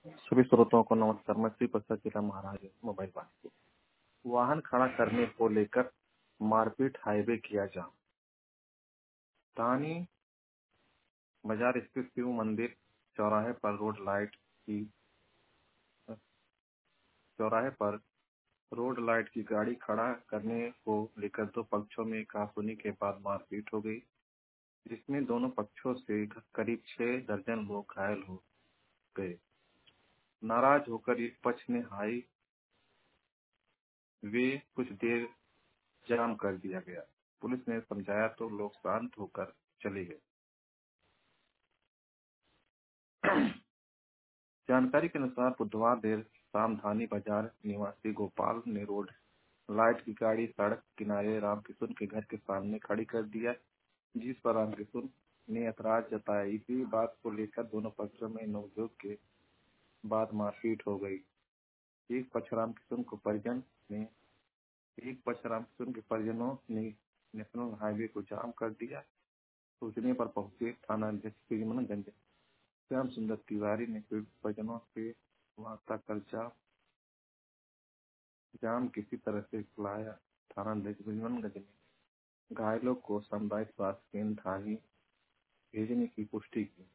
सभी श्रोताओं को नमस्कार। मैं श्री प्रसाद जिला महाराज मोबाइल वाले। वाहन खड़ा करने को लेकर मारपीट, हाईवे किया जाम। तानी बाजार स्थित शिव मंदिर चौराहे पर रोड लाइट की गाड़ी खड़ा करने को लेकर दो पक्षों में कहासुनी के बाद मारपीट हो गई, जिसमें दोनों पक्षों से करीब 6 दर्जन लोग घायल हो गए। नाराज होकर एक पक्ष ने हाईवे कुछ देर जाम कर दिया गया। पुलिस ने समझाया तो लोग शांत होकर चले गए। जानकारी के अनुसार बुधवार देर शाम धानी बाजार निवासी गोपाल ने रोड लाइट की गाड़ी सड़क किनारे रामकिशुन के घर के सामने खड़ी कर दिया, जिस पर रामकिशुन ने ऐतराज जताया। इसी बात को लेकर दोनों पक्षों में नोकझोंक के बाद मारपीट हो गई। एक पक्ष रामकिशुन के परिजनों ने नेशनल हाईवे को जाम कर दिया। सूचने पर पहुंचे थानाध्यक्ष पिरमनगंज श्याम सुंदर तिवारी ने पीड़ित परिजनों से वार्ता कर जाम किसी तरह से खुलाया। थानाध्यक्ष पिरमनगंज ने घायलों को सामुदायिक स्वास्थ्य केंद्र धानी भेजने की पुष्टि की।